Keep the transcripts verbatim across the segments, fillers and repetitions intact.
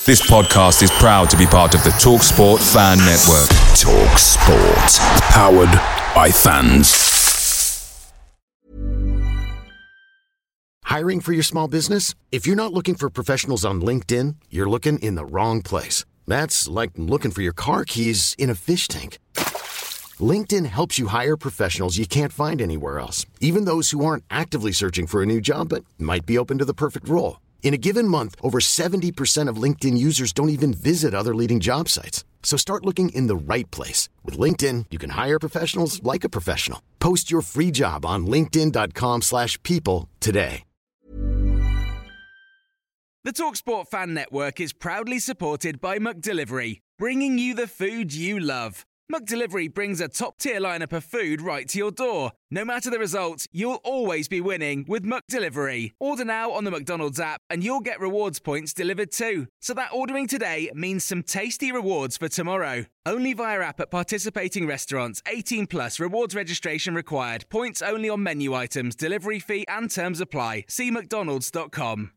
This podcast is proud to be part of the TalkSport Fan Network. TalkSport. Powered by fans. Hiring for your small business? If you're not looking for professionals on LinkedIn, you're looking in the wrong place. That's like looking for your car keys in a fish tank. LinkedIn helps you hire professionals you can't find anywhere else, even those who aren't actively searching for a new job but might be open to the perfect role. In a given month, over seventy percent of LinkedIn users don't even visit other leading job sites. So start looking in the right place. With LinkedIn, you can hire professionals like a professional. Post your free job on linkedin.com slash people today. The TalkSport Fan Network is proudly supported by McDelivery, bringing you the food you love. McDelivery brings a top-tier lineup of food right to your door. No matter the result, you'll always be winning with McDelivery. Order now on the McDonald's app and you'll get rewards points delivered too. So that ordering today means some tasty rewards for tomorrow. Only via app at participating restaurants. eighteen plus rewards registration required. Points only on menu items. Delivery fee and terms apply. See mcdonalds dot com.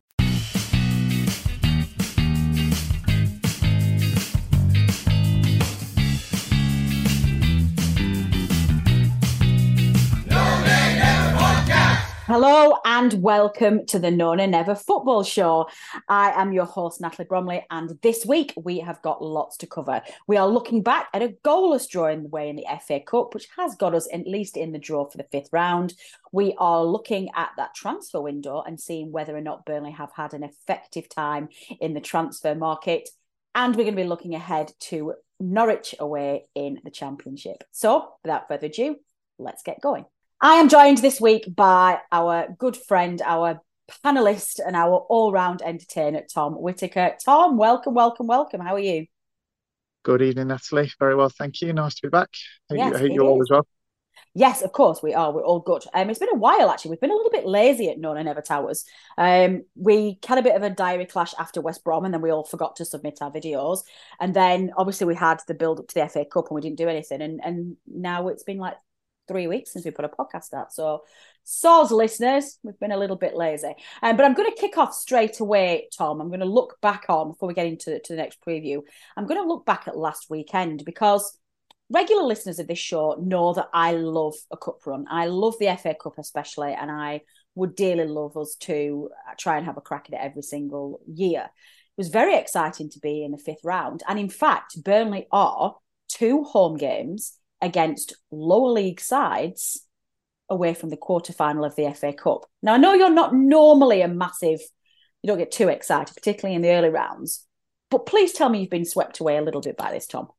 Hello and welcome to the No Nay Never Football Show. I am your host, Natalie Bromley, and this week we have got lots to cover. We are looking back at a goalless draw in the way in the F A Cup, which has got us at least in the draw for the fifth round. We are looking at that transfer window and seeing whether or not Burnley have had an effective time in the transfer market. And we're going to be looking ahead to Norwich away in the Championship. So, without further ado, let's get going. I am joined this week by our good friend, our panellist and our all-round entertainer, Tom Whitaker. Tom, welcome, welcome, welcome. How are you? Good evening, Natalie. Very well, thank you. Nice to be back. Hope yes, you, I hope you're all as well. Yes, of course we are. We're all good. Um, it's been a while, actually. We've been a little bit lazy at No Nay Never Towers. Um, we had a bit of a diary clash after West Brom, and then we all forgot to submit our videos. And then, obviously, we had the build-up to the F A Cup, and we didn't do anything. And, and now it's been like three weeks since we put a podcast out. So, soz listeners, we've been a little bit lazy. Um, but I'm going to kick off straight away, Tom. I'm going to look back on, before we get into to the next preview, I'm going to look back at last weekend because regular listeners of this show know that I love a cup run. I love the F A Cup especially, and I would dearly love us to try and have a crack at it every single year. It was very exciting to be in the fifth round. And in fact, Burnley are two home games against lower league sides away from the quarterfinal of the F A Cup. Now, I know you're not normally a massive, you don't get too excited, particularly in the early rounds, but please tell me you've been swept away a little bit by this, Tom.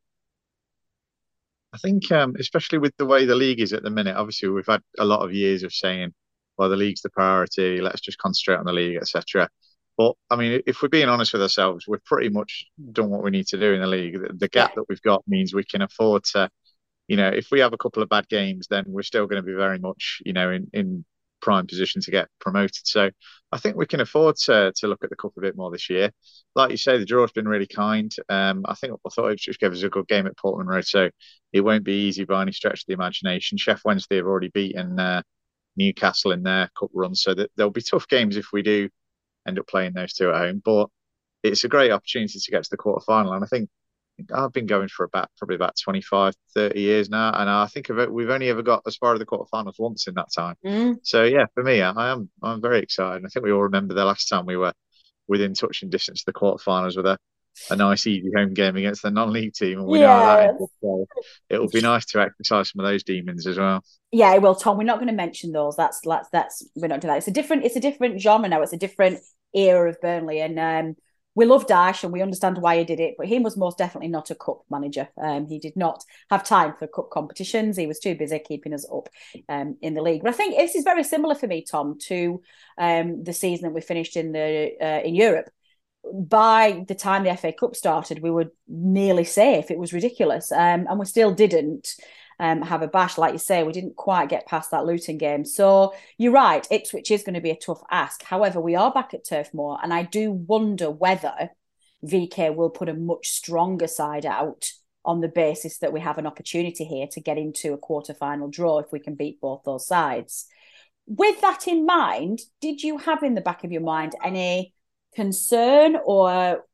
I think, um, especially with the way the league is at the minute, obviously we've had a lot of years of saying, well, the league's the priority, let's just concentrate on the league, et cetera. But, I mean, if we're being honest with ourselves, we've pretty much done what we need to do in the league. The, the gap yeah. that we've got means we can afford to, you know, if we have a couple of bad games, then we're still going to be very much, you know, in, in prime position to get promoted. So I think we can afford to to look at the cup a bit more this year. Like you say, the draw's been really kind. Um, I think I thought it just gave us a good game at Portman Road, so it won't be easy by any stretch of the imagination. Sheff Wednesday have already beaten uh, Newcastle in their cup run, so that there'll be tough games if we do end up playing those two at home. But it's a great opportunity to get to the quarter final, and I think I've been going for about probably about twenty-five, thirty years now, and I think of it, we've only ever got as far as the quarterfinals once in that time. Mm. So yeah, for me, I, I am I'm very excited. I think we all remember the last time we were within touching distance of the quarterfinals with a, a nice easy home game against the non-league team, and we yes. know how that ended. So it'll be nice to exercise some of those demons as well. Yeah, it will, Tom. We're not going to mention those. That's that's that's we're not doing that. It's a different it's a different genre now. It's a different era of Burnley, and um. We love Dash and we understand why he did it, but he was most definitely not a cup manager. Um, he did not have time for cup competitions. He was too busy keeping us up um, in the league. But I think this is very similar for me, Tom, to um, the season that we finished in the uh, in Europe. By the time the F A Cup started, we were nearly safe. It was ridiculous. Um, and we still didn't um, have a bash. Like you say, we didn't quite get past that Luton game. So you're right, Ipswich is going to be a tough ask. However, we are back at Turf Moor, and I do wonder whether V K will put a much stronger side out on the basis that we have an opportunity here to get into a quarter-final draw if we can beat both those sides. With that in mind, did you have in the back of your mind any concern or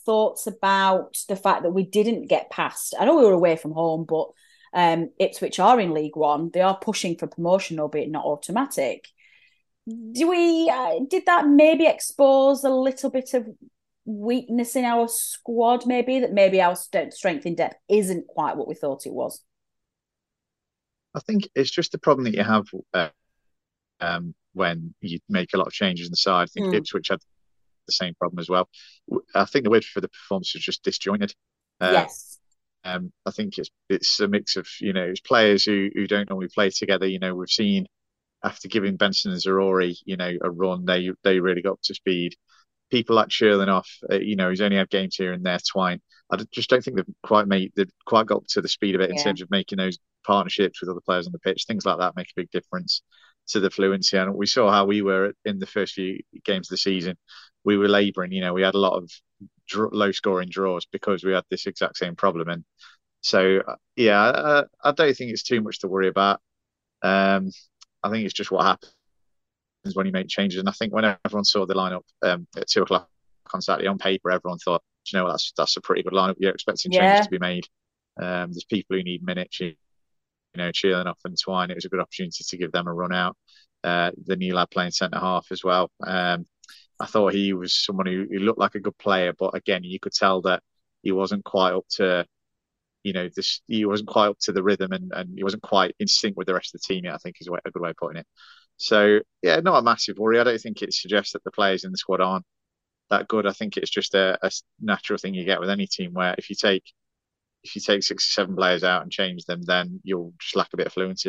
thoughts about the fact that we didn't get past? I know we were away from home, but um, Ipswich are in League One. They are pushing for promotion, albeit not automatic. Do we? Uh, did that maybe expose a little bit of weakness in our squad? Maybe that maybe our st- strength in depth isn't quite what we thought it was. I think it's just the problem that you have uh, um, when you make a lot of changes in the side. I think mm. Ipswich had the same problem as well. I think the word for the performance was just disjointed. Uh, yes. Um, I think it's it's a mix of, you know, it's players who who don't normally play together. You know, we've seen after giving Benson and Zaroury, you know, a run, they they really got up to speed. People like Cherlinoff, uh, you know, he's only had games here and there. Twine, I just don't think they've quite made they've quite got up to the speed of it in yeah. terms of making those partnerships with other players on the pitch. Things like that make a big difference to the fluency. And we saw how we were in the first few games of the season. We were labouring, you know, we had a lot of draw, low scoring draws because we had this exact same problem. And so, yeah, I, I don't think it's too much to worry about. Um, I think it's just what happens when you make changes. And I think when everyone saw the lineup um, at two o'clock on Saturday on paper, everyone thought, you know what, that's that's a pretty good lineup. You're expecting changes yeah. to be made. Um, there's people who need minutes, you, you know, Cherlinoff and Twine. It was a good opportunity to give them a run out. Uh, the new lad playing centre half as well. Um, I thought he was someone who, who looked like a good player, but again, you could tell that he wasn't quite up to, you know, this. He wasn't quite up to the rhythm, and, and he wasn't quite in sync with the rest of the team yet, I think is a good way of putting it. So yeah, not a massive worry. I don't think it suggests that the players in the squad aren't that good. I think it's just a, a natural thing you get with any team, where if you take if you take six or seven players out and change them, then you'll just lack a bit of fluency.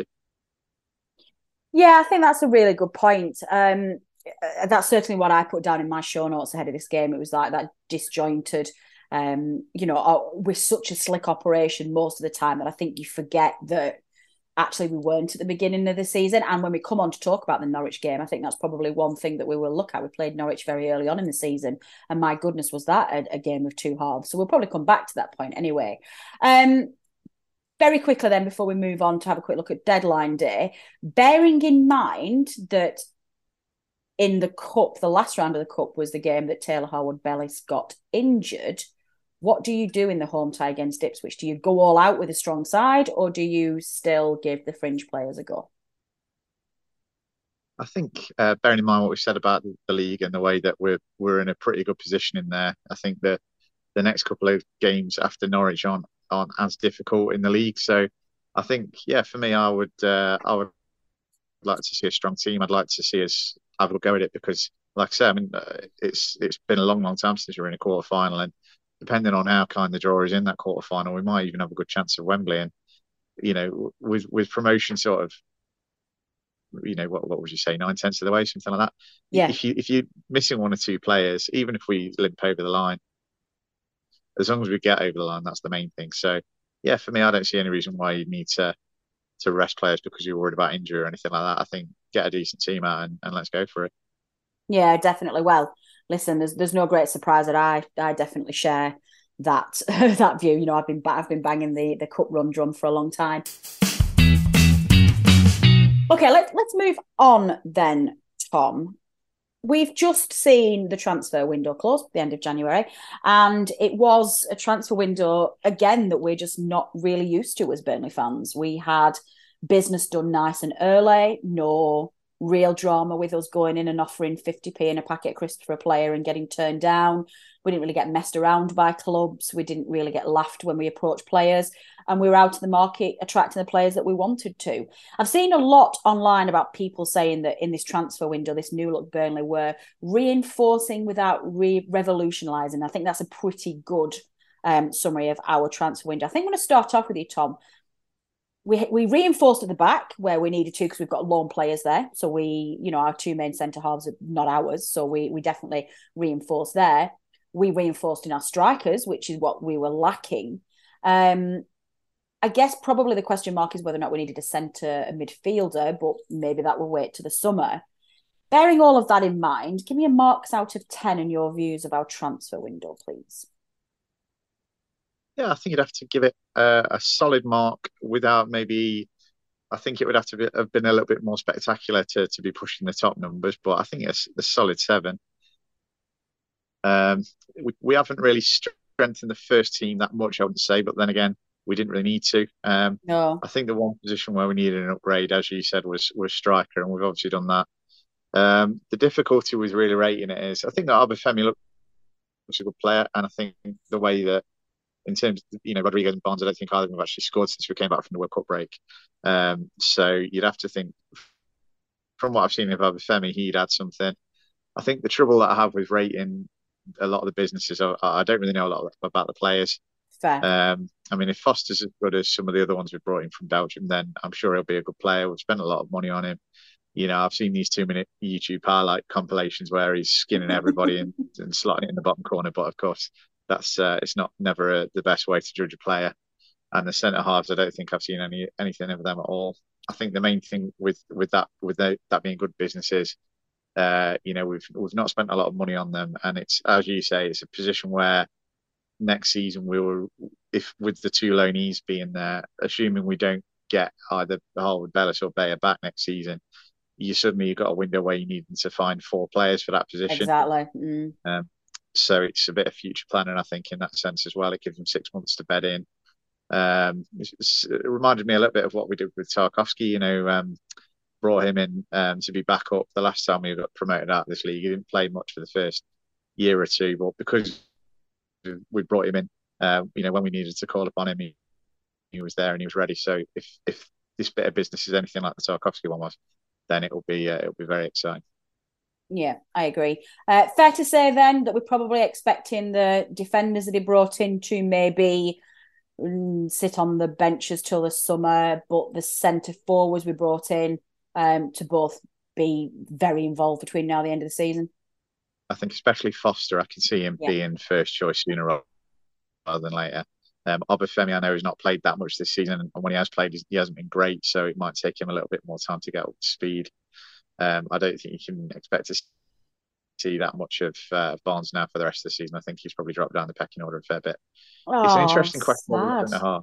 Yeah, I think that's a really good point. Um, that's certainly what I put down in my show notes ahead of this game. It was like that disjointed, um, you know, with such a slick operation most of the time that I think you forget that actually we weren't at the beginning of the season. And when we come on to talk about the Norwich game, I think that's probably one thing that we will look at. We played Norwich very early on in the season, and my goodness, was that a, a game of two halves. So we'll probably come back to that point anyway. Um, very quickly then, before we move on to have a quick look at deadline day, bearing in mind that in the cup, the last round of the cup was the game that Taylor Harwood-Bellis got injured. What do you do in the home tie against Ipswich? Do you go all out with a strong side, or do you still give the fringe players a go? I think, uh, bearing in mind what we've said about the league and the way that we're we're in a pretty good position in there, I think that the next couple of games after Norwich aren't aren't as difficult in the league. So I think, yeah, for me, I would uh, I would like to see a strong team. I'd like to see us have a go at it because, like I said, I mean, uh, it's it's been a long, long time since we're in a quarter final, and depending on how kind the draw is in that quarter final, we might even have a good chance of Wembley. And you know, with with promotion sort of, you know, what what would you say, nine tenths of the way, something like that. Yeah. If you if you're missing one or two players, even if we limp over the line, as long as we get over the line, that's the main thing. So yeah, for me, I don't see any reason why you need to to rest players because you're worried about injury or anything like that. I think get a decent team out and, and let's go for it. Yeah, definitely. Well, listen, there's there's no great surprise that I I definitely share that that view. You know, I've been I've been banging the the cup run drum for a long time. Okay, let's let's move on then, Tom. We've just seen the transfer window close at the end of January, and it was a transfer window, again, that we're just not really used to as Burnley fans. We had business done nice and early, no real drama with us going in and offering fifty p in a packet of crisps for a player and getting turned down. We didn't really get messed around by clubs. We didn't really get laughed when we approached players, and we were out in the market attracting the players that we wanted to. I've seen a lot online about people saying that in this transfer window, this new look Burnley were reinforcing without re-revolutionising. I think that's a pretty good um, summary of our transfer window. I think I'm going to start off with you, Tom. We we reinforced at the back where we needed to because we've got loan players there. So we, you know, our two main centre halves are not ours. So we we definitely reinforced there. We reinforced in our strikers, which is what we were lacking. Um, I guess probably the question mark is whether or not we needed a centre, a midfielder, but maybe that will wait to the summer. Bearing all of that in mind, give me a marks out of ten in your views of our transfer window, please. Yeah, I think you'd have to give it a, a solid mark without maybe, I think it would have to be, have been a little bit more spectacular to, to be pushing the top numbers, but I think it's a solid seven. Um, we, we haven't really stressed strengthen the first team that much, I wouldn't say, but then again, we didn't really need to. Um, no. I think the one position where we needed an upgrade, as you said, was was striker, and we've obviously done that. Um, the difficulty with really rating it is, I think that Obafemi looks a good player, and I think the way that, in terms of, you know, Rodriguez and Barnes, I don't think either of them have actually scored since we came back from the World Cup break. Um, so you'd have to think, from what I've seen of Obafemi, he'd add something. I think the trouble that I have with rating a lot of the businesses, I, I don't really know a lot about the players. Fair. Um, I mean, if Foster's as good as some of the other ones we brought in from Belgium, then I'm sure he'll be a good player. We've spent a lot of money on him. You know, I've seen these two-minute YouTube highlight compilations where he's skinning everybody and, and slotting it in the bottom corner. But of course, that's uh, it's not never uh, the best way to judge a player. And the centre halves, I don't think I've seen any anything of them at all. I think the main thing with with that with the, that being good businesses, uh, you know, we've we've not spent a lot of money on them, and it's, as you say, it's a position where next season we will, if with the two loanees being there, assuming we don't get either Harwood Bellis or Bayer back next season, you suddenly you've got a window where you need to find four players for that position. Exactly. Mm. Um, so it's a bit of future planning, I think, in that sense as well. It gives them six months to bed in. Um, it reminded me a little bit of what we did with Tarkowski. You know, um, brought him in um, to be back up the last time we got promoted out of this league. He didn't play much for the first year or two, but because we brought him in, uh, you know, when we needed to call upon him, he, he was there and he was ready. So if if this bit of business is anything like the Tarkowski one was, then it will be uh, it'll be very exciting. Yeah, I agree. Uh, fair to say then that we're probably expecting the defenders that he brought in to maybe um, sit on the benches till the summer, but the centre forwards we brought in um, to both be very involved between now and the end of the season. I think especially Foster, I can see him yeah. being first choice sooner rather than later. Um, Obafemi, I know, has not played that much this season, and when he has played, he hasn't been great, so it might take him a little bit more time to get up to speed. Um, I don't think you can expect to see that much of uh, Barnes now for the rest of the season. I think he's probably dropped down the pecking order a fair bit. Oh, it's an interesting question. Sad.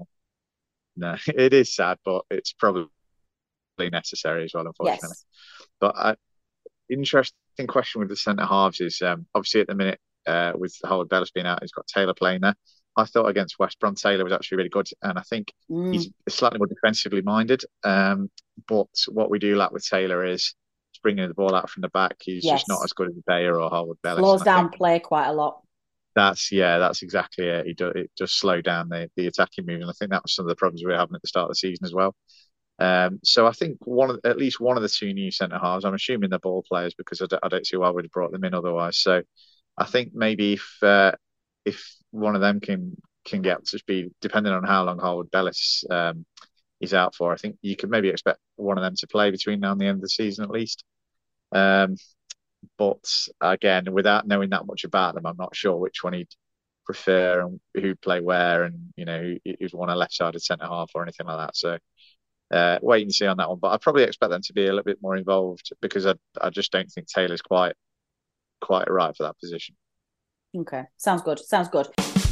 No, it is sad, but it's probably necessary as well, unfortunately. Yes. But uh, interesting question with the centre halves is um, obviously at the minute uh, with Harwood Bellis being out, he's got Taylor playing there. I thought against West Brom, Taylor was actually really good, and I think mm. he's slightly more defensively minded. Um, but what we do lack with Taylor is bringing the ball out from the back. He's yes. just not as good as Bayer or Harwood Bellis. Slows down play quite a lot. That's yeah, that's exactly it. He does it does slow down the the attacking move, and I think that was some of the problems we were having at the start of the season as well. Um, so I think one of at least one of the two new centre halves, I'm assuming they're ball players because I don't, I don't see why we'd have brought them in otherwise. So I think maybe if uh, if one of them can can get up to speed, depending on how long Harwood Bellis um, is out for, I think you could maybe expect one of them to play between now and the end of the season at least. Um, but again, without knowing that much about them, I'm not sure which one he'd prefer and who'd play where, and you know who, who'd want a left-sided centre half or anything like that. So uh, wait and see on that one. But I probably expect them to be a little bit more involved because I I just don't think Taylor's quite quite right for that position. Okay, sounds good. Sounds good.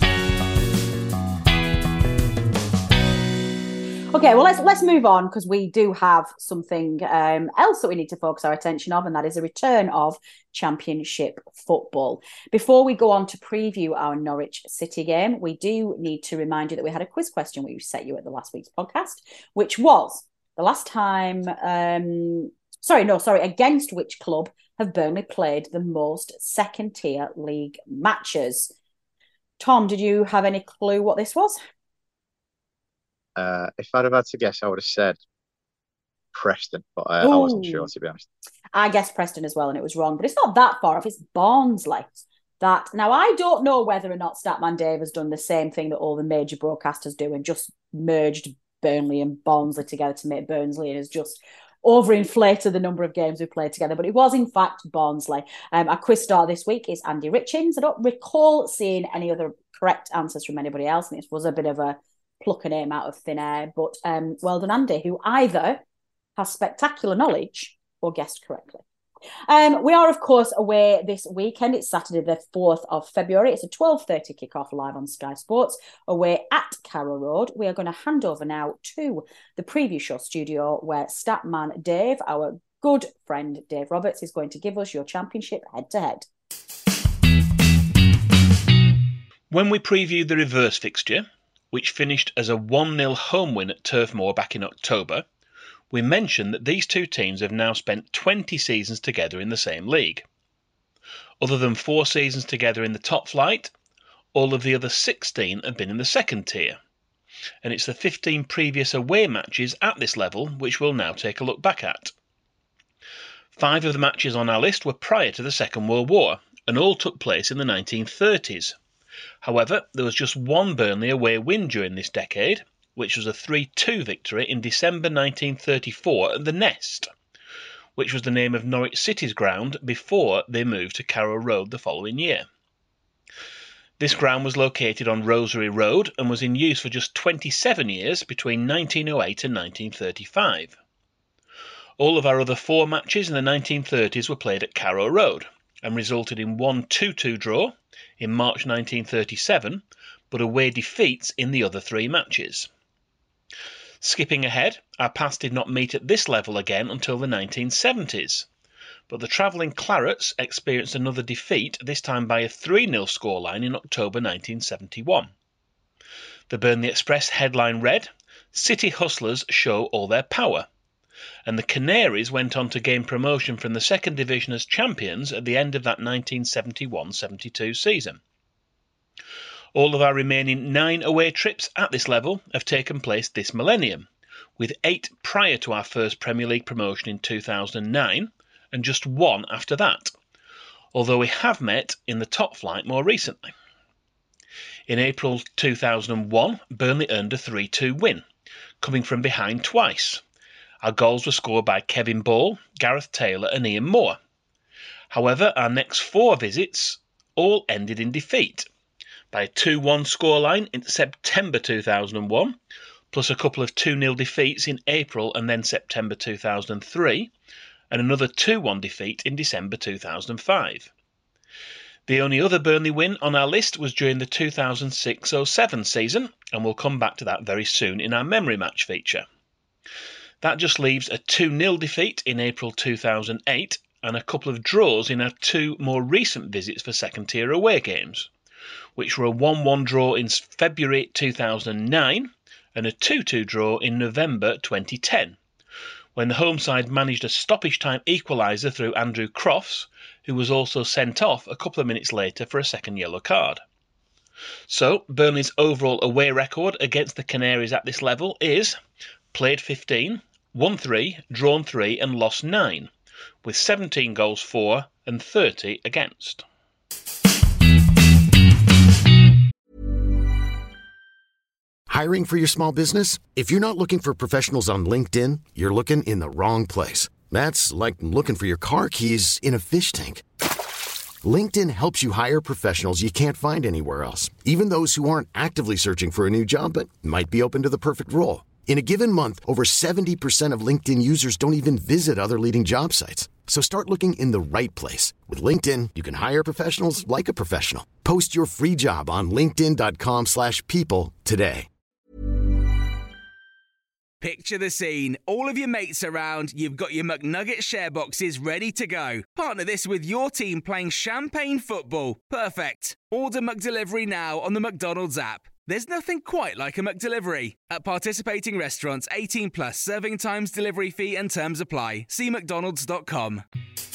Okay, well, let's let's move on because we do have something um, else that we need to focus our attention on, and that is a return of Championship football. Before we go on to preview our Norwich City game, we do need to remind you that we had a quiz question we set you at the last week's podcast, which was the last time, um, sorry, no, sorry, against which club have Burnley played the most second-tier league matches? Tom, did you have any clue what this was? Uh, if I'd have had to guess, I would have said Preston, but uh, I wasn't sure, to be honest. I guessed Preston as well, and it was wrong, but it's not that far off. It's Barnsley. That now, I don't know whether or not Statman Dave has done the same thing that all the major broadcasters do and just merged Burnley and Barnsley together to make Barnsley, and has just overinflated the number of games we played together. But it was, in fact, Barnsley. Um, our quiz star this week is Andy Richins. I don't recall seeing any other correct answers from anybody else, and it was a bit of a pluck a name out of thin air, but um, well done, Andy, who either has spectacular knowledge or guessed correctly. Um, we are, of course, away this weekend. It's Saturday the fourth of February. It's a twelve thirty kickoff live on Sky Sports away at Carrow Road. We are going to hand over now to the preview show studio where Statman Dave, our good friend Dave Roberts, is going to give us your Championship head-to-head. When we previewed the reverse fixture, which finished as a one nil home win at Turf Moor back in October, we mentioned that these two teams have now spent twenty seasons together in the same league. Other than four seasons together in the top flight, all of the other sixteen have been in the second tier, and it's the fifteen previous away matches at this level which we'll now take a look back at. Five of the matches on our list were prior to the Second World War, and all took place in the nineteen thirties. However, there was just one Burnley away win during this decade, which was a three two victory in December nineteen thirty-four at the Nest, which was the name of Norwich City's ground before they moved to Carrow Road the following year. This ground was located on Rosary Road and was in use for just twenty-seven years between nineteen oh eight and nineteen thirty-five. All of our other four matches in the nineteen thirties were played at Carrow Road and resulted in one two two draw in March nineteen thirty-seven, but away defeats in the other three matches. Skipping ahead, our paths did not meet at this level again until the nineteen seventies, but the travelling Clarets experienced another defeat, this time by a three nil scoreline in October nineteen seventy-one. The Burnley Express headline read, "City Hustlers show all their power," and the Canaries went on to gain promotion from the second division as champions at the end of that nineteen seventy-one seventy-two season. All of our remaining nine away trips at this level have taken place this millennium, with eight prior to our first Premier League promotion in two thousand nine and just one after that, although we have met in the top flight more recently. In April two thousand one, Burnley earned a three two win, coming from behind twice. Our goals were scored by Kevin Ball, Gareth Taylor and Ian Moore. However, our next four visits all ended in defeat, by a two one scoreline in September two thousand one, plus a couple of two nil defeats in April and then September two thousand three, and another two one defeat in December two thousand five. The only other Burnley win on our list was during the two thousand six oh seven season, and we'll come back to that very soon in our memory match feature. That just leaves a two nil defeat in April two thousand eight and a couple of draws in our two more recent visits for second-tier away games, which were a one one draw in February two thousand nine and a two two draw in November twenty ten, when the home side managed a stoppage-time equaliser through Andrew Crofts, who was also sent off a couple of minutes later for a second yellow card. So, Burnley's overall away record against the Canaries at this level is played fifteen, won three, drawn three and lost nine, with seventeen goals for and thirty against. Hiring for your small business? If you're not looking for professionals on LinkedIn, you're looking in the wrong place. That's like looking for your car keys in a fish tank. LinkedIn helps you hire professionals you can't find anywhere else, even those who aren't actively searching for a new job but might be open to the perfect role. In a given month, over seventy percent of LinkedIn users don't even visit other leading job sites. So start looking in the right place. With LinkedIn, you can hire professionals like a professional. Post your free job on linkedin.com slash people today. Picture the scene. All of your mates around, you've got your McNugget share boxes ready to go. Partner this with your team playing champagne football. Perfect. Order McDelivery now on the McDonald's app. There's nothing quite like a McDelivery. At participating restaurants, eighteen plus, serving times, delivery fee and terms apply. See mcdonalds dot com.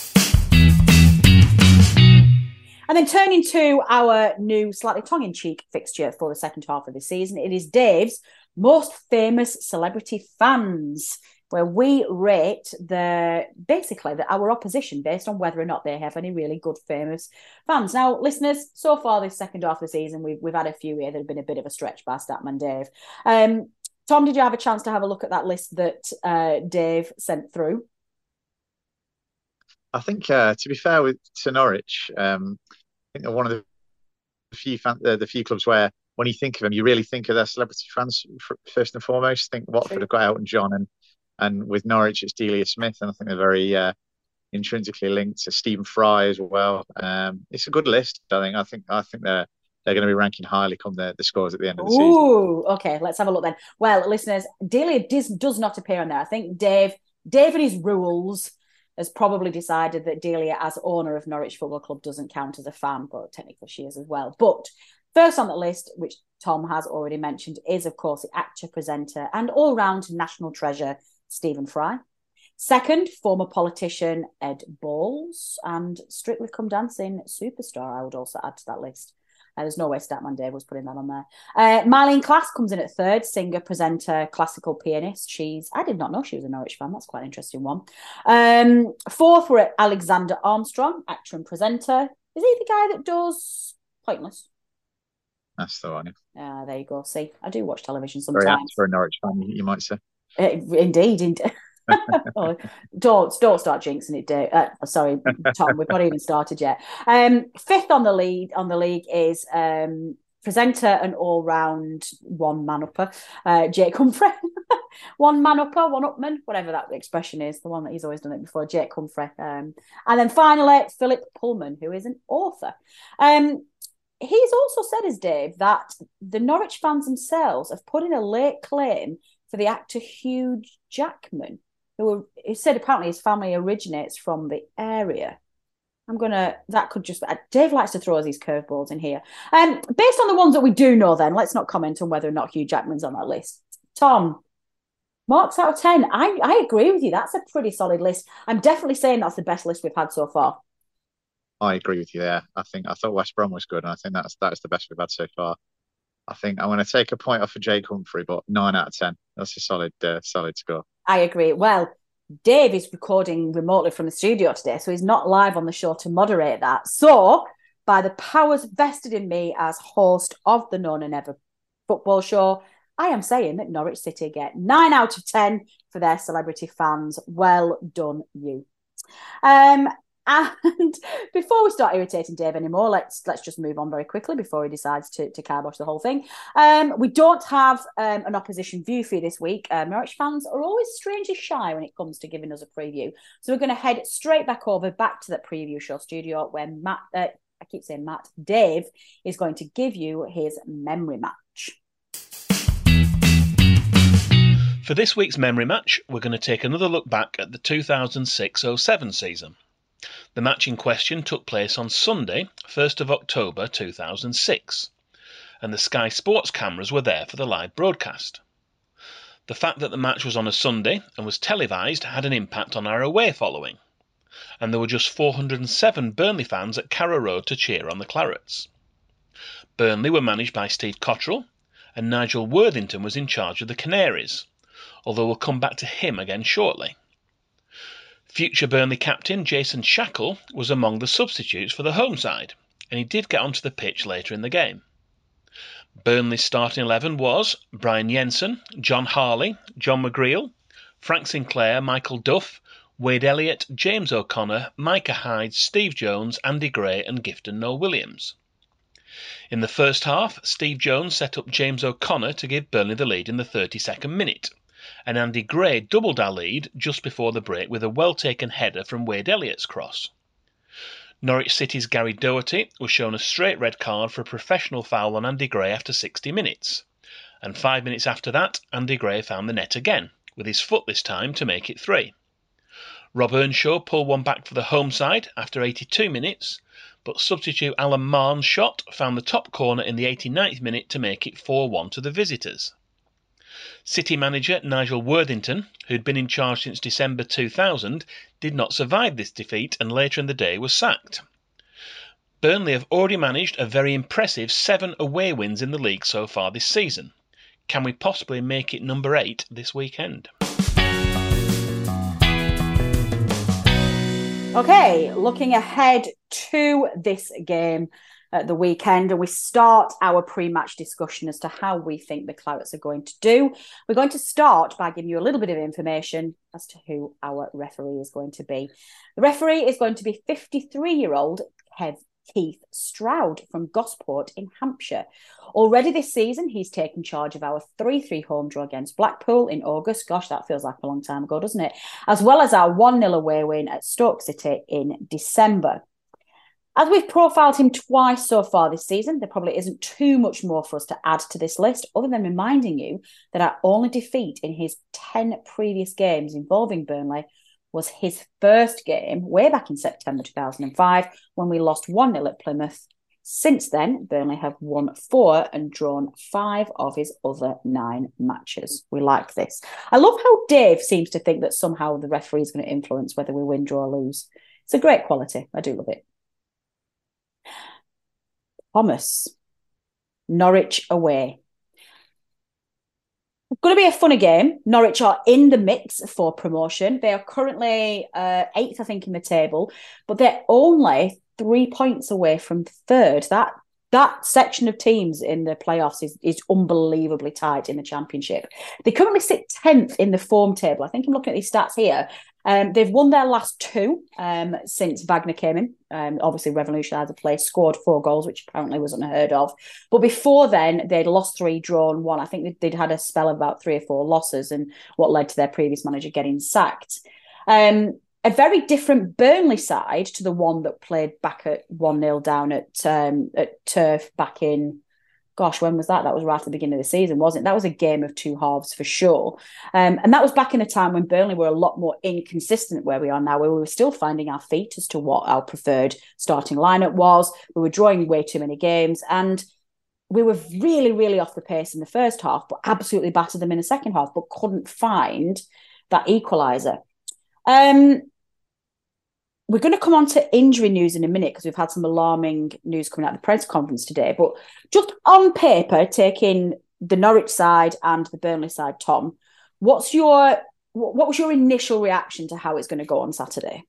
And then turning to our new slightly tongue-in-cheek fixture for the second half of the season, it is Dave's Most Famous Celebrity Fans, where we rate the basically the, our opposition based on whether or not they have any really good famous fans. Now, listeners, so far this second half of the season, we've we've had a few here that have been a bit of a stretch by Statman Dave. Um, Tom, did you have a chance to have a look at that list that uh, Dave sent through? I think, uh, to be fair with to Norwich, um, I think they're one of the few fan, uh, the few clubs where, when you think of them, you really think of their celebrity fans first and foremost. I think Watford have got Elton John, and and with Norwich it's Delia Smith, and I think they're very uh, intrinsically linked to Stephen Fry as well. Um, it's a good list. I think. I think. I think they're they're going to be ranking highly come the, the scores at the end of the Ooh, season. Ooh, okay. Let's have a look then. Well, listeners, Delia does, does not appear on there. I think Dave, Dave and his rules has probably decided that Delia, as owner of Norwich Football Club, doesn't count as a fan, but technically she is as well. But First on the list, which Tom has already mentioned, is, of course, the actor, presenter, and all-round national treasure, Stephen Fry. Second, former politician Ed Balls, and Strictly Come Dancing superstar, I would also add to that list. Uh, there's no way Statman Dave was putting that on there. Uh, Marlene Klass comes in at third, singer, presenter, classical pianist. She's, I did not know she was a Norwich fan. That's quite an interesting one. Um, fourth, we're at Alexander Armstrong, actor and presenter. Is he the guy that does Pointless? That's the one. Ah, uh, there you go. See, I do watch television sometimes. Very apt for a Norwich fan, you might say. Uh, indeed, indeed. oh, don't don't start jinxing it, Dave. Uh, sorry, Tom. We've not even started yet. Um, fifth on the lead on the league is um, presenter and all round one man upper, uh, Jake Humphrey. one man upper, one upman, whatever that expression is. The one that he's always done it before, Jake Humphrey. Um, and then finally, Philip Pullman, who is an author. Um, he's also said, as Dave, that the Norwich fans themselves have put in a late claim for the actor Hugh Jackman, who, who said apparently his family originates from the area. I'm going to, that could just, Dave likes to throw us these curveballs in here. Um, based on the ones that we do know then, let's not comment on whether or not Hugh Jackman's on that list. Tom, marks out of ten. I, I agree with you. That's a pretty solid list. I'm definitely saying that's the best list we've had so far. I agree with you there. I think, I thought West Brom was good, and I think that's, that's the best we've had so far. I think I'm going to take a point off for Jake Humphrey, but nine out of ten. That's a solid, uh, solid score. I agree. Well, Dave is recording remotely from the studio today, so he's not live on the show to moderate that. So, by the powers vested in me as host of the No Nay Never football show, I am saying that Norwich City get nine out of ten for their celebrity fans. Well done, you. Um, And before we start irritating Dave anymore, let's let's just move on very quickly before he decides to, to kibosh the whole thing. Um, we don't have um, an opposition view for you this week. Um, Norwich fans are always strangely shy when it comes to giving us a preview. So we're going to head straight back over, back to that preview show studio where Matt, uh, I keep saying Matt, Dave is going to give you his memory match. For this week's memory match, we're going to take another look back at the two thousand six oh seven season. The match in question took place on Sunday, first of October two thousand six, and the Sky Sports cameras were there for the live broadcast. The fact that the match was on a Sunday and was televised had an impact on our away following, and there were just four hundred seven Burnley fans at Carrow Road to cheer on the Clarets. Burnley were managed by Steve Cotterill, and Nigel Worthington was in charge of the Canaries, although we'll come back to him again shortly. Future Burnley captain Jason Shackle was among the substitutes for the home side, and he did get onto the pitch later in the game. Burnley's starting eleven was Brian Jensen, John Harley, John McGreal, Frank Sinclair, Michael Duff, Wade Elliott, James O'Connor, Micah Hyde, Steve Jones, Andy Gray and Gifton Noel Williams. In the first half, Steve Jones set up James O'Connor to give Burnley the lead in the thirty-second minute, and Andy Gray doubled our lead just before the break with a well-taken header from Wade Elliott's cross. Norwich City's Gary Doherty was shown a straight red card for a professional foul on Andy Gray after sixty minutes, and five minutes after that, Andy Gray found the net again, with his foot this time to make it three. Rob Earnshaw pulled one back for the home side after eighty-two minutes, but substitute Alan Marn's shot found the top corner in the eighty-ninth minute to make it four one to the visitors. City manager Nigel Worthington, who'd been in charge since December two thousand, did not survive this defeat and later in the day was sacked. Burnley have already managed a very impressive seven away wins in the league so far this season. Can we possibly make it number eight this weekend? Okay, looking ahead to this game at the weekend, and we start our pre-match discussion as to how we think the Clarets are going to do. We're going to start by giving you a little bit of information as to who our referee is going to be. The referee is going to be fifty-three-year-old Kev Keith Stroud from Gosport in Hampshire. Already this season, he's taken charge of our three three home draw against Blackpool in August. Gosh, that feels like a long time ago, doesn't it? As well as our one nil away win at Stoke City in December. As we've profiled him twice so far this season, there probably isn't too much more for us to add to this list, other than reminding you that our only defeat in his ten previous games involving Burnley was his first game way back in September two thousand five, when we lost one nil at Plymouth. Since then, Burnley have won four and drawn five of his other nine matches. We like this. I love how Dave seems to think that somehow the referee is going to influence whether we win, draw, or lose. It's a great quality. I do love it. Thomas, Norwich away. It's going to be a funny game. Norwich are in the mix for promotion. They are currently uh, eighth, I think, in the table, but they're only three points away from third. That that section of teams in the playoffs is, is unbelievably tight in the Championship. They currently sit tenth in the form table. I think I'm looking at these stats here. Um, they've won their last two um, since Wagner came in. Um, obviously, revolutionised the play, scored four goals, which apparently was unheard of. But before then, they'd lost three, drawn one. I think they'd, they'd had a spell of about three or four losses, and what led to their previous manager getting sacked. Um, a very different Burnley side to the one that played back at one nil down at um, at Turf back in, gosh, when was that? That was right at the beginning of the season, wasn't it? That was a game of two halves for sure. Um, and that was back in a time when Burnley were a lot more inconsistent where we are now, where we were still finding our feet as to what our preferred starting lineup was. We were drawing way too many games, and we were really, really off the pace in the first half, but absolutely battered them in the second half, but couldn't find that equaliser. Um, we're going to come on to injury news in a minute because we've had some alarming news coming out of the press conference today. But just on paper, taking the Norwich side and the Burnley side, Tom, what's your what was your initial reaction to how it's going to go on Saturday?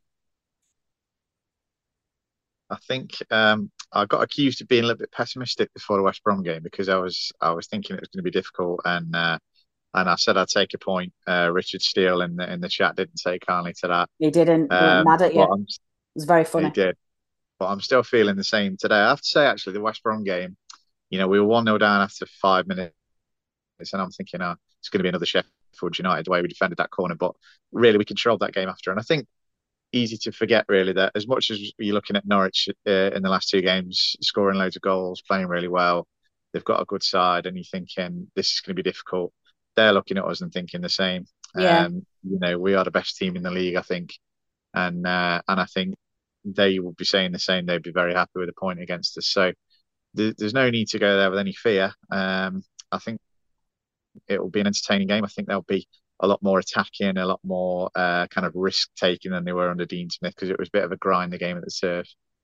I think um, I got accused of being a little bit pessimistic before the West Brom game because I was I was thinking it was going to be difficult, and uh, and I said I'd take a point. Uh, Richard Steele in the in the chat didn't take kindly to that. He didn't. Um, mad at you. It was very funny. He did, but I'm still feeling the same today. I have to say, actually, the West Brom game, you know, we were one nil down after five minutes, and I'm thinking, oh, it's going to be another Sheffield United the way we defended that corner, but really we controlled that game after, and I think easy to forget really that as much as you're looking at Norwich uh, in the last two games, scoring loads of goals, playing really well, they've got a good side, and you're thinking this is going to be difficult. They're looking at us and thinking the same. Yeah. Um, you know, we are the best team in the league, I think, and uh, and I think they will be saying the same. They'd be very happy with a point against us. So th- there's no need to go there with any fear. Um, I think it will be an entertaining game. I think there'll be a lot more attacking, a lot more uh, kind of risk taking than they were under Dean Smith, because it was a bit of a grind, the game at the Turf.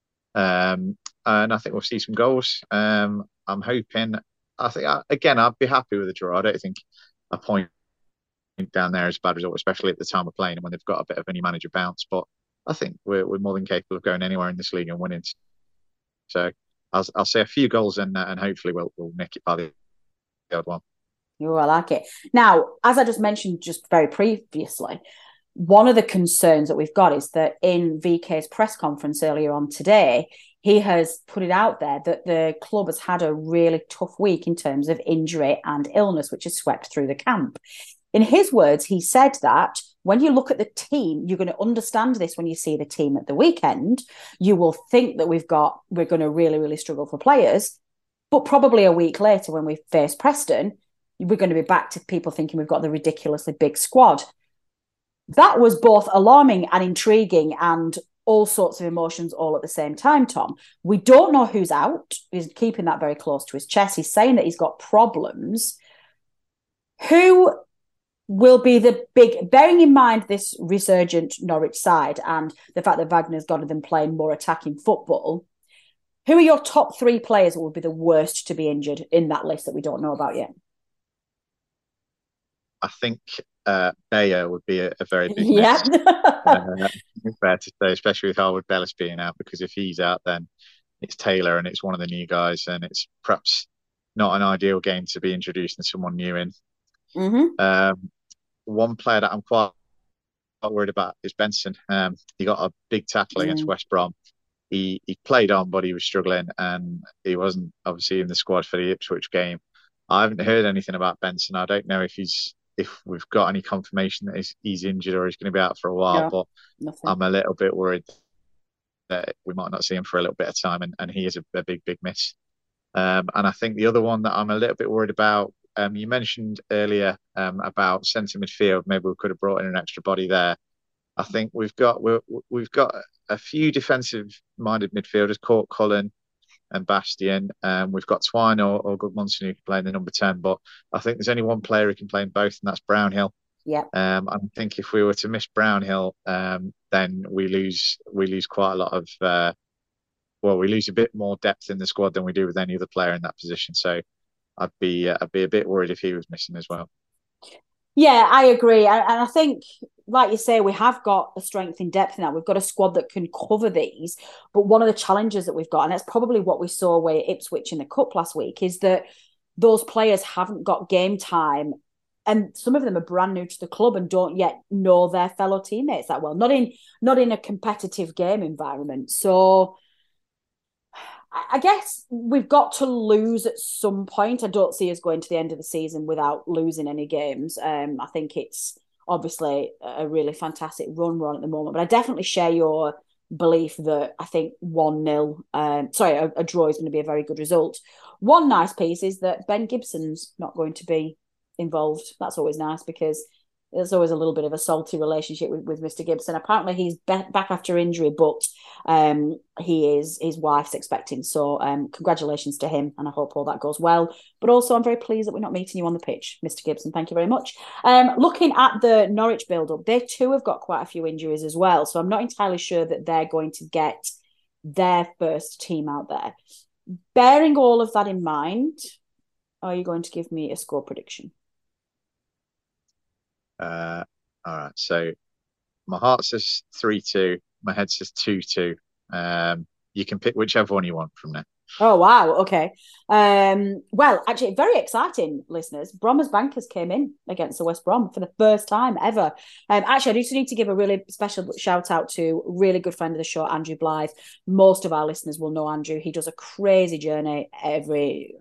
Um, and I think we'll see some goals. Um, I'm hoping. I think again, I'd be happy with a draw. I don't think a point down there is a bad result, especially at the time we're playing and when they've got a bit of a new manager bounce. But I think we're we're more than capable of going anywhere in this league and winning. So I'll I'll say a few goals, and uh, and hopefully we'll we'll nick it by the odd one. Oh, I like it. Now, as I just mentioned just very previously, one of the concerns that we've got is that in V K's press conference earlier on today, he has put it out there that the club has had a really tough week in terms of injury and illness, which has swept through the camp. In his words, he said that when you look at the team, you're going to understand this when you see the team at the weekend. You will think that we've got, we're going to really, really struggle for players. But probably a week later, when we face Preston, we're going to be back to people thinking we've got the ridiculously big squad. That was both alarming and intriguing and all sorts of emotions all at the same time, Tom. We don't know who's out. He's keeping that very close to his chest. He's saying that he's got problems. Who will be the big, bearing in mind this resurgent Norwich side and the fact that Wagner's got them playing more attacking football, who are your top three players that would be the worst to be injured in that list that we don't know about yet? I think uh, Bayer would be a, a very big yeah. miss. uh, fair to say, especially with Harwood Bellis being out, because if he's out, then it's Taylor and it's one of the new guys, and it's perhaps not an ideal game to be introducing someone new in. Mm-hmm. Um, one player that I'm quite worried about is Benson. Um, he got a big tackle against mm. West Brom. He he played on, but he was struggling, and he wasn't obviously in the squad for the Ipswich game. I haven't heard anything about Benson. I don't know if he's if we've got any confirmation that he's, he's injured or he's going to be out for a while. Yeah, but nothing. I'm a little bit worried that we might not see him for a little bit of time, and, and he is a, a big, big miss. Um, and I think the other one that I'm a little bit worried about, um, you mentioned earlier um, about centre midfield. Maybe we could have brought in an extra body there. I think we've got we're, we've got a few defensive-minded midfielders. Court Cullen, and Bastion. Um, we've got Twine or, or Goodmanson who can play in the number ten, but I think there's only one player who can play in both, and that's Brownhill. Yeah. Um, I think if we were to miss Brownhill, um, then we lose we lose quite a lot of uh, well, we lose a bit more depth in the squad than we do with any other player in that position. So I'd be uh, I'd be a bit worried if he was missing as well. Yeah, I agree, and, and I think, like you say, we have got a strength in depth now. We've got a squad that can cover these. But one of the challenges that we've got, and that's probably what we saw away at Ipswich in the Cup last week, is that those players haven't got game time, and some of them are brand new to the club and don't yet know their fellow teammates that well. Not in not in a competitive game environment. So I guess we've got to lose at some point. I don't see us going to the end of the season without losing any games. Um, I think it's obviously a really fantastic run we're on at the moment. But I definitely share your belief that I think one nil, um, sorry, a, a draw is going to be a very good result. One nice piece is that Ben Gibson's not going to be involved. That's always nice because there's always a little bit of a salty relationship with, with Mister Gibson. Apparently he's be- back after injury, but um, he is his wife's expecting. So um, congratulations to him, and I hope all that goes well. But also I'm very pleased that we're not meeting you on the pitch, Mister Gibson. Thank you very much. Um, looking at the Norwich build-up, they too have got quite a few injuries as well. So I'm not entirely sure that they're going to get their first team out there. Bearing all of that in mind, are you going to give me a score prediction? Uh, all right. So my heart says three two. My head says two two. Um, you can pick whichever one you want from there. Oh, wow. Okay. Um, well, actually, very exciting, listeners. Bromers Bankers came in against the West Brom for the first time ever. Um, actually, I just need to give a really special shout out to a really good friend of the show, Andrew Blythe. Most of our listeners will know Andrew. He does a crazy journey every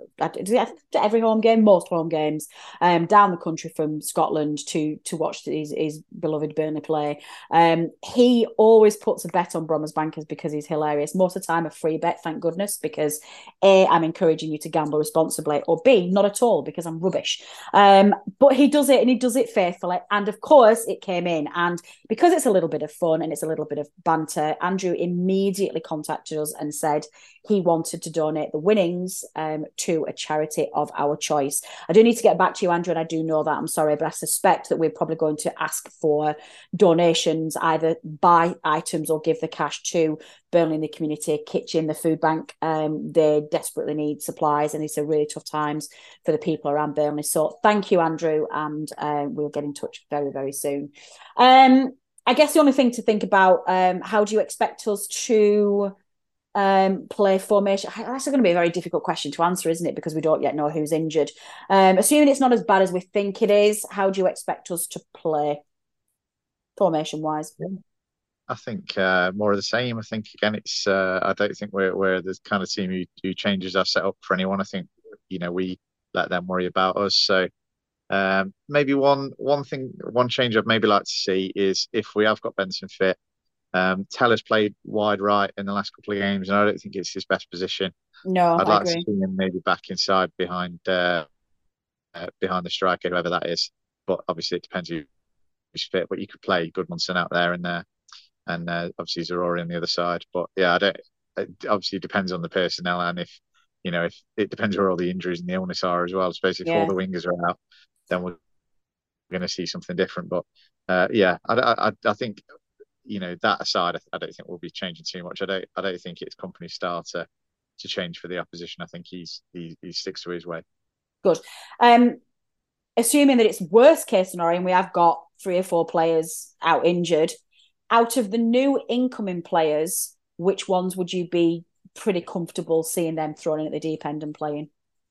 every home game, most home games, um, down the country from Scotland to to watch his, his beloved Burnley play. Um, he always puts a bet on Bromers Bankers because he's hilarious. Most of the time, a free bet, thank goodness, because A, I'm encouraging you to gamble responsibly, or B, not at all, because I'm rubbish. Um, but he does it, and he does it faithfully. And of course, it came in. And because it's a little bit of fun and it's a little bit of banter, Andrew immediately contacted us and said he wanted to donate the winnings um, to a charity of our choice. I do need to get back to you, Andrew, and I do know that. I'm sorry, but I suspect that we're probably going to ask for donations, either buy items or give the cash to Burnley in the Community Kitchen, the food bank. Um, they desperately need supplies, and it's a really tough times for the people around Burnley. So thank you, Andrew, and uh, we'll get in touch very, very soon. Um, I guess the only thing to think about, um, how do you expect us to um, play formation? That's going to be a very difficult question to answer, isn't it? Because we don't yet know who's injured. Um, assuming it's not as bad as we think it is, how do you expect us to play formation-wise? Yeah. I think uh, more of the same. I think again, it's. Uh, I don't think we're we're the kind of team who, who changes our setup for anyone. I think you know we let them worry about us. So um, maybe one one thing, one change I'd maybe like to see is if we have got Benson fit. Um, Teller's played wide right in the last couple of games, and I don't think it's his best position. No, I'd I like agree. to see him maybe back inside behind uh, uh, behind the striker, whoever that is. But obviously, it depends who's fit. But you could play Goodmanson out there and there. And uh, obviously Zaroury on the other side, but yeah, I don't. It obviously depends on the personnel, and if you know, if it depends where all the injuries and the illness are as well. Especially if Yeah. all the wingers are out, then we're going to see something different. But uh, yeah, I, I, I think you know that aside, I don't think we'll be changing too much. I don't, I don't think it's company style to to change for the opposition. I think he's he, he sticks to his way. Good. Um, assuming that it's worst case scenario, and we have got three or four players out injured. Out of the new incoming players, which ones would you be pretty comfortable seeing them thrown in at the deep end and playing?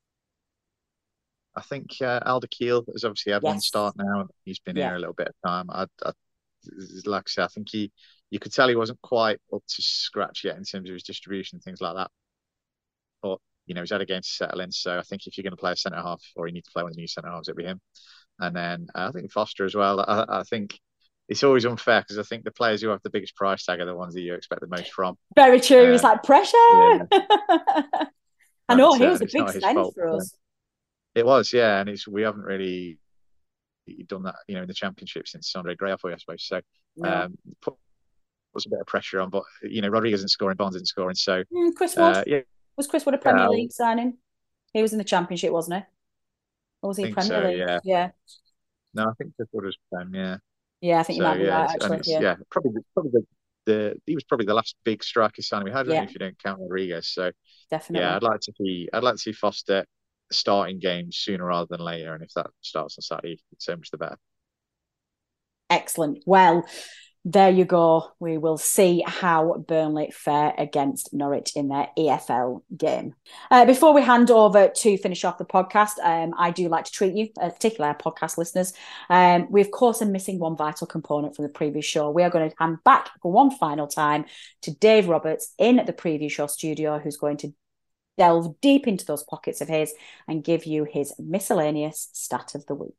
I think uh, Alder Keel has obviously had Yes. one start now. He's been Yeah. here a little bit of time. I, I, like I said, I think he, you could tell he wasn't quite up to scratch yet in terms of his distribution and things like that. But you know, he's had a game to settle in. So I think if you're going to play a centre half, or you need to play one of the new centre halves, it'll be him. And then uh, I think Foster as well. I, I think. It's always unfair because I think the players who have the biggest price tag are the ones that you expect the most from. Very true. Uh, it's like pressure. Yeah. I know, That's, he uh, was a it's big not his spend fault, for but us. It was, yeah, and it's we haven't really done that, you know, in the Championship since Andre Gray, I suppose. So No. um, put, puts a bit of pressure on, but you know, Rodriguez isn't scoring, Bonds isn't scoring, so Mm, Chris Wood. uh, yeah, Was Chris Wood a Premier Yeah. League signing? He was in the Championship, wasn't he? Or was he think Premier so, League? yeah. Yeah. No, I think Chris Wood was Prem, yeah. Yeah, I think you So might be yeah, right, it's- and actually. it's- Yeah. yeah, probably the, probably the, the he was probably the last big striker signing we had, wasn't Yeah. he, if you don't count Rodriguez. So Definitely. yeah, I'd like to see I'd like to see Foster starting games sooner rather than later, and if that starts on Saturday, so much the better. Excellent. Well, there you go. We will see how Burnley fare against Norwich in their E F L game. Uh, before we hand over to finish off the podcast, um, I do like to treat you, uh, particularly our podcast listeners. Um, we, of course, are missing one vital component from the previous show. We are going to hand back for one final time to Dave Roberts in the preview show studio, who's going to delve deep into those pockets of his and give you his miscellaneous stat of the week.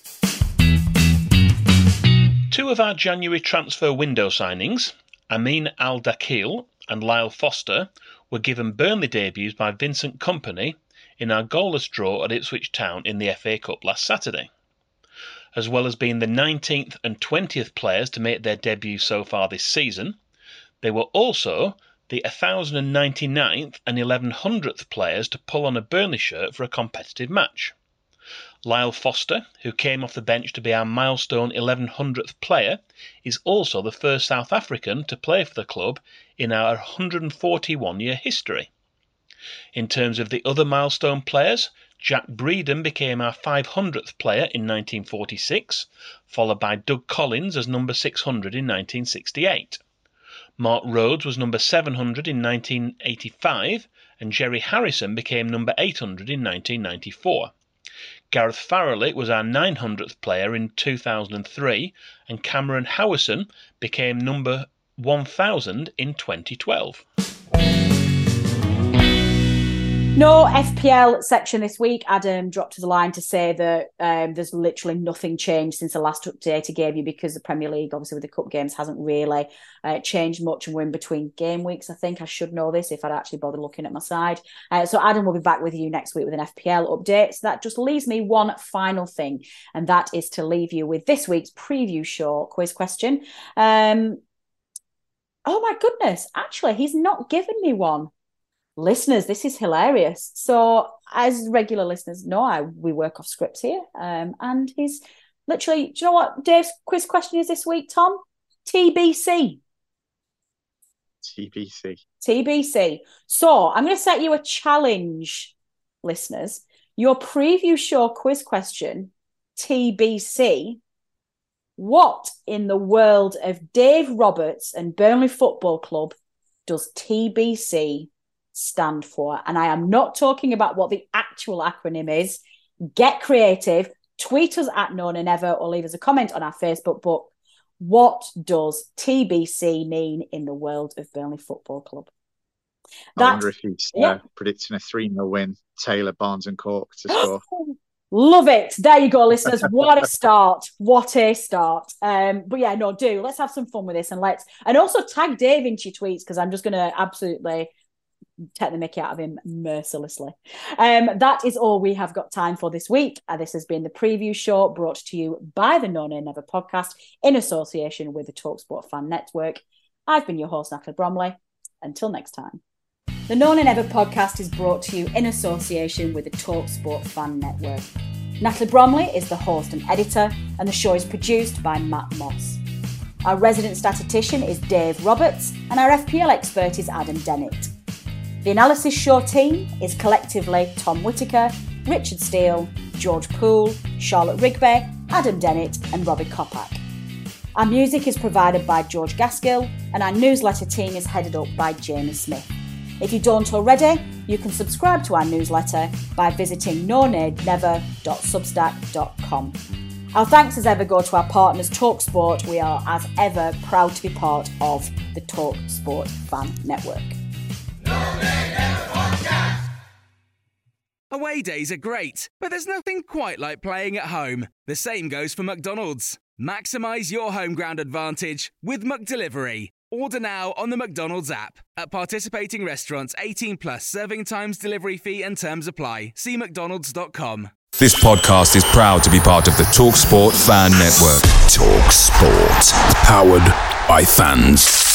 Two of our January transfer window signings, Amin Al-Dakhil and Lyle Foster, were given Burnley debuts by Vincent Kompany in our goalless draw at Ipswich Town in the F A Cup last Saturday. As well as being the nineteenth and twentieth players to make their debut so far this season, they were also the one thousand ninety-ninth and eleven hundredth players to pull on a Burnley shirt for a competitive match. Lyle Foster, who came off the bench to be our milestone eleven hundredth player, is also the first South African to play for the club in our one hundred forty-one year history. In terms of the other milestone players, Jack Breeden became our five hundredth player in nineteen forty-six, followed by Doug Collins as number six hundred in nineteen sixty-eight. Mark Rhodes was number seven hundred in nineteen eighty-five, and Jerry Harrison became number eight hundred in nineteen ninety-four. Gareth Farrelly was our nine hundredth player in two thousand three, and Cameron Howison became number one thousand in twenty twelve. No F P L section this week. Adam dropped to the line to say that um, there's literally nothing changed since the last update he gave you, because the Premier League, obviously with the cup games, hasn't really uh, changed much, and we're in between game weeks. I think I should know this if I'd actually bothered looking at my side. Uh, so Adam will be back with you next week with an F P L update. So that just leaves me one final thing, and that is to leave you with this week's preview show quiz question. Um, oh my goodness, actually, he's not given me one. Listeners, this is hilarious. So, as regular listeners know, I we work off scripts here, um, and he's literally. Do you know what Dave's quiz question is this week, Tom? T B C. T B C. T B C. So, I'm going to set you a challenge, listeners. Your preview show quiz question, T B C. What in the world of Dave Roberts and Burnley Football Club does T B C stand for? And I am not talking about what the actual acronym is. Get creative. Tweet us at Nona Never or leave us a comment on our Facebook. But what does T B C mean in the world of Burnley Football Club? I That, wonder if he's uh, yeah. predicting a three nil win. Taylor, Barnes and Cork to score. Love it. There you go, listeners. What a start. What a start. Um, but yeah, no, do. Let's have some fun with this. And let's and also tag Dave into your tweets, because I'm just going to absolutely take the mickey out of him mercilessly. Um, that is all we have got time for this week. Uh, this has been the preview show brought to you by the No Nay Never podcast in association with the TalkSport Fan Network. I've been your host, Natalie Bromley. Until next time. The No Nay Never podcast is brought to you in association with the TalkSport Fan Network. Natalie Bromley is the host and editor, and the show is produced by Matt Moss. Our resident statistician is Dave Roberts, and our F P L expert is Adam Dennett. The Analysis Show team is collectively Tom Whittaker, Richard Steele, George Poole, Charlotte Rigby, Adam Dennett and Robbie Kopak. Our music is provided by George Gaskill, and our newsletter team is headed up by Jamie Smith. If you don't already, you can subscribe to our newsletter by visiting no nay never dot substack dot com. Our thanks as ever go to our partners TalkSport. We are as ever proud to be part of the TalkSport Fan Network. Away days are great, but there's nothing quite like playing at home. The same goes for McDonald's. Maximise your home ground advantage with McDelivery. Order now on the McDonald's app. At participating restaurants, eighteen plus, serving times, delivery fee and terms apply. See mcdonalds dot com. This podcast is proud to be part of the TalkSport Fan Network. TalkSport. Powered by fans.